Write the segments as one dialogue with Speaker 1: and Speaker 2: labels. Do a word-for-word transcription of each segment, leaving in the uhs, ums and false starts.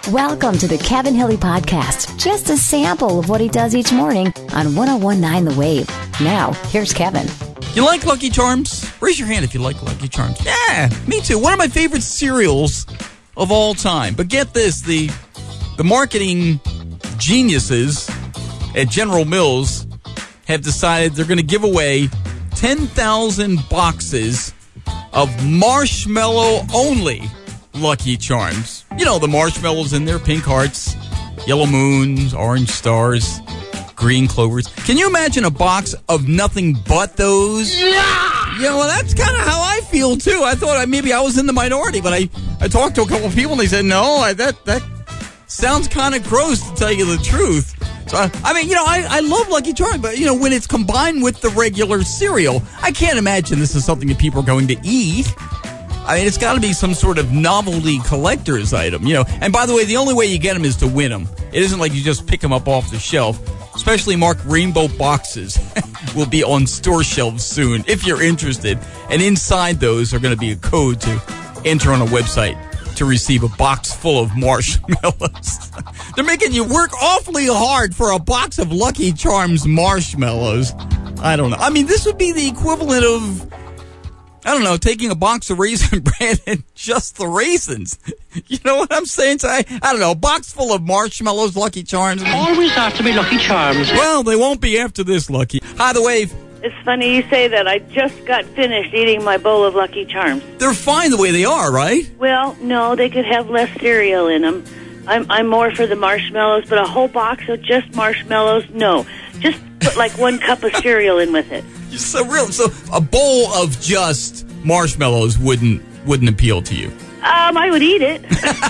Speaker 1: Welcome to the Kevin Hilly Podcast. Just a sample of what he does each morning on one oh one point nine The Wave. Now, here's Kevin.
Speaker 2: You like Lucky Charms? Raise your hand if you like Lucky Charms. Yeah, me too. One of my favorite cereals of all time. But get this, the the marketing geniuses at General Mills have decided they're going to give away ten thousand boxes of marshmallow-only Lucky Charms. You know, the marshmallows in their pink hearts, yellow moons, orange stars, green clovers. Can you imagine a box of nothing but those? Yeah! You know, well, that's kind of how I feel, too. I thought I, maybe I was in the minority, but I, I talked to a couple of people, and they said, no, I, that, that sounds kind of gross, to tell you the truth. So, I, I mean, you know, I, I love Lucky Charms, but, you know, when it's combined with the regular cereal, I can't imagine this is something that people are going to eat. I mean, it's got to be some sort of novelty collector's item, you know. And by the way, the only way you get them is to win them. It isn't like you just pick them up off the shelf. Especially marked rainbow boxes will be on store shelves soon if you're interested. And inside those are going to be a code to enter on a website to receive a box full of marshmallows. They're making you work awfully hard for a box of Lucky Charms marshmallows. I don't know. I mean, this would be the equivalent of, I don't know, taking a box of Raisin Bran and just the raisins. You know what I'm saying? So I, I don't know, a box full of marshmallows, Lucky Charms.
Speaker 3: Always have to be Lucky Charms.
Speaker 2: Well, they won't be after this, Lucky. Hi, The Wave.
Speaker 4: It's funny you say that. I just got finished eating my bowl of Lucky Charms.
Speaker 2: They're fine the way they are, right?
Speaker 4: Well, no, they could have less cereal in them. I'm, I'm more for the marshmallows, but a whole box of just marshmallows, no. Just put like one cup of cereal in with it.
Speaker 2: You're so real. So a bowl of just marshmallows wouldn't wouldn't appeal to you?
Speaker 4: Um, I would eat it.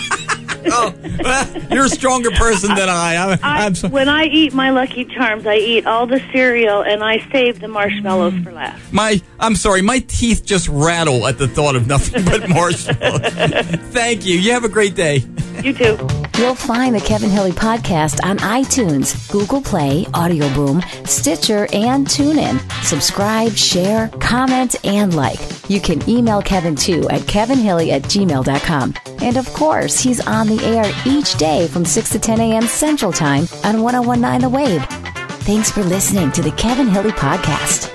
Speaker 2: Oh, well, you're a stronger person than I. I'm,
Speaker 4: I
Speaker 2: I'm so-
Speaker 4: when I eat my Lucky Charms, I eat all the cereal and I save the marshmallows for last.
Speaker 2: My, I'm sorry, my teeth just rattle at the thought of nothing but marshmallows. Thank you. You have a great day.
Speaker 4: You too.
Speaker 1: You'll find the Kevin Hilly Podcast on iTunes, Google Play, Audio Boom, Stitcher, and TuneIn. Subscribe, share, comment, and like. You can email Kevin, too, at kevinhilly at gmail dot com. And, of course, he's on the air each day from six to ten a.m. Central Time on one oh one point nine The Wave. Thanks for listening to the Kevin Hilly Podcast.